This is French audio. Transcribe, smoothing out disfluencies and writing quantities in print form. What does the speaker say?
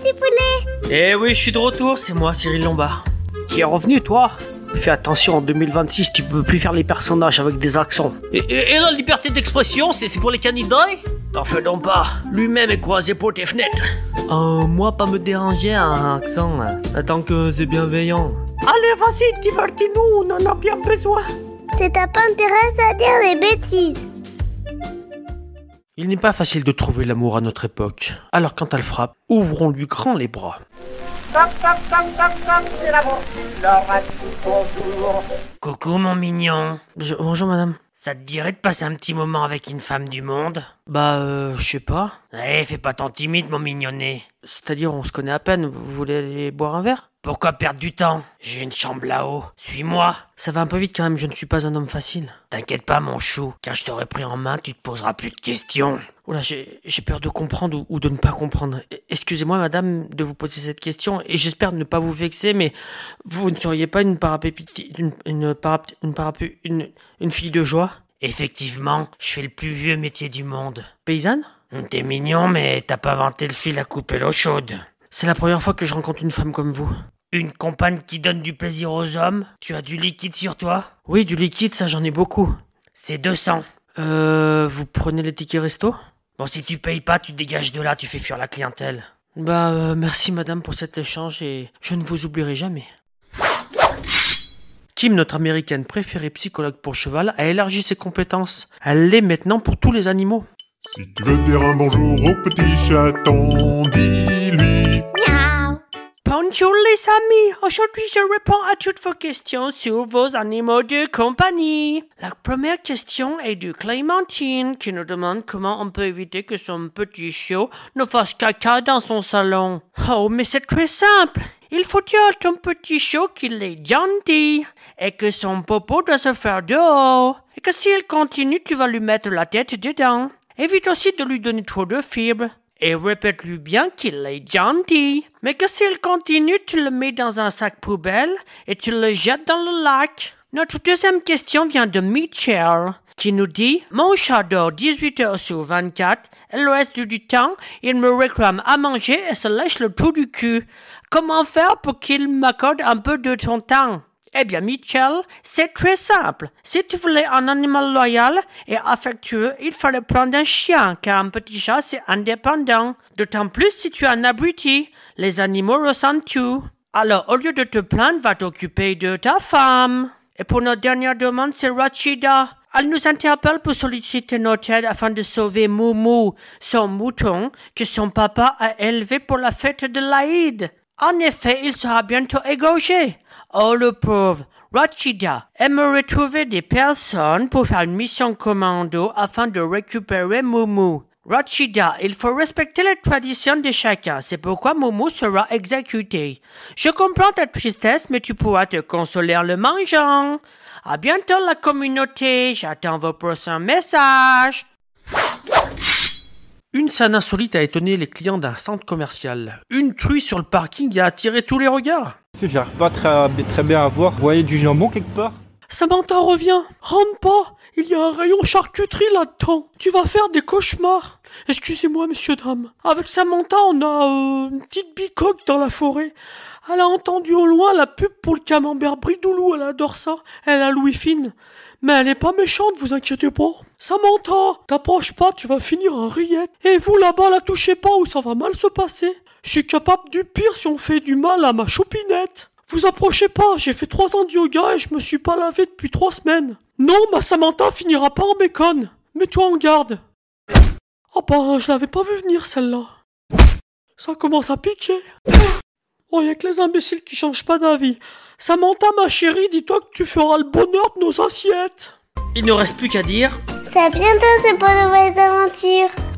petit poulet. Eh oui, je suis de retour, c'est moi, Cyril Lombard. Tu es revenu, toi? Fais attention, en 2026, tu peux plus faire les personnages avec des accents. Et la liberté d'expression, c'est pour les candidats? T'en fais donc pas, lui-même est croisé pour tes fenêtres. Moi, pas me déranger un accent, tant que c'est bienveillant. Allez, vas-y, divertis-nous, on en a bien besoin. C'est ta pas intéresse à dire des bêtises. Il n'est pas facile de trouver l'amour à notre époque. Alors quand elle frappe, ouvrons-lui grand les bras. Toc, toc, toc, toc, toc, c'est l'amour. Bonjour. Coucou mon mignon. Bonjour madame. Ça te dirait de passer un petit moment avec une femme du monde? Je sais pas. Allez, fais pas tant timide mon mignonnet. C'est-à-dire, on se connaît à peine, vous voulez aller boire un verre? Pourquoi perdre du temps? J'ai une chambre là-haut. Suis-moi. Ça va un peu vite quand même, je ne suis pas un homme facile. T'inquiète pas mon chou, quand je t'aurai pris en main, tu te poseras plus de questions. Oula, j'ai peur de comprendre ou de ne pas comprendre. Excusez-moi madame de vous poser cette question, et j'espère ne pas vous vexer, mais vous ne seriez pas une fille de joie? Effectivement, je fais le plus vieux métier du monde. Paysanne? T'es mignon, mais t'as pas inventé le fil à couper l'eau chaude. C'est la première fois que je rencontre une femme comme vous. Une compagne qui donne du plaisir aux hommes? Tu as du liquide sur toi? Oui, du liquide, ça j'en ai beaucoup. C'est 200. Vous prenez les tickets resto? Bon, si tu payes pas, tu te dégages de là, tu fais fuir la clientèle. Merci madame pour cet échange et je ne vous oublierai jamais. Kim, notre américaine préférée psychologue pour cheval, a élargi ses compétences. Elle l'est maintenant pour tous les animaux. Si tu veux dire un bonjour au petit chaton, dis-lui. Miaou. Bonjour les amis, aujourd'hui je réponds à toutes vos questions sur vos animaux de compagnie. La première question est de Clémentine qui nous demande comment on peut éviter que son petit chiot ne fasse caca dans son salon. Oh mais c'est très simple, il faut dire à ton petit chiot qu'il est gentil et que son popo doit se faire dehors et que s'il continue tu vas lui mettre la tête dedans. Évite aussi de lui donner trop de fibres. Et répète-lui bien qu'il est gentil. Mais que s'il continue, tu le mets dans un sac poubelle et tu le jettes dans le lac. Notre deuxième question vient de Michel, qui nous dit « Mon chat dort 18 heures sur 24 et le reste du temps, il me réclame à manger et se lèche le trou du cul. Comment faire pour qu'il m'accorde un peu de ton temps ?» Eh bien, Michel, c'est très simple. Si tu voulais un animal loyal et affectueux, il fallait prendre un chien, car un petit chat, c'est indépendant. D'autant plus si tu es un abruti. Les animaux ressentent tout. Alors, au lieu de te plaindre, va t'occuper de ta femme. Et pour notre dernière demande, c'est Rachida. Elle nous interpelle pour solliciter notre aide afin de sauver Moumou, son mouton, que son papa a élevé pour la fête de l'Aïd. En effet, il sera bientôt égorgé. Oh le pauvre, Rachida aimerait trouver des personnes pour faire une mission commando afin de récupérer Moumou. Rachida, il faut respecter les traditions de chacun, c'est pourquoi Moumou sera exécuté. Je comprends ta tristesse, mais tu pourras te consoler en le mangeant. À bientôt la communauté, j'attends vos prochains messages. Une scène insolite a étonné les clients d'un centre commercial. Une truie sur le parking a attiré tous les regards. J'arrive pas très bien à voir. Vous voyez du jambon quelque part? Samantha revient. Rentre pas. Il y a un rayon charcuterie là-dedans. Tu vas faire des cauchemars. Excusez-moi, messieurs, dames. Avec Samantha, on a une petite bicoque dans la forêt. Elle a entendu au loin la pub pour le camembert Bridoulou. Elle adore ça. Elle a Louis Fine. Mais elle est pas méchante, vous inquiétez pas. Samantha, t'approches pas, tu vas finir en rillette. Et vous là-bas, la touchez pas ou ça va mal se passer. Je suis capable du pire si on fait du mal à ma choupinette. Vous approchez pas, j'ai fait 3 ans de yoga et je me suis pas lavé depuis 3 semaines. Non, ma Samantha finira pas en béconne. Mets-toi en garde. Oh je l'avais pas vu venir celle-là. Ça commence à piquer. Oh, y'a que les imbéciles qui changent pas d'avis. Samantha, ma chérie, dis-toi que tu feras le bonheur de nos assiettes. Il ne reste plus qu'à dire... C'est à bientôt, c'est pour de nouvelles aventures.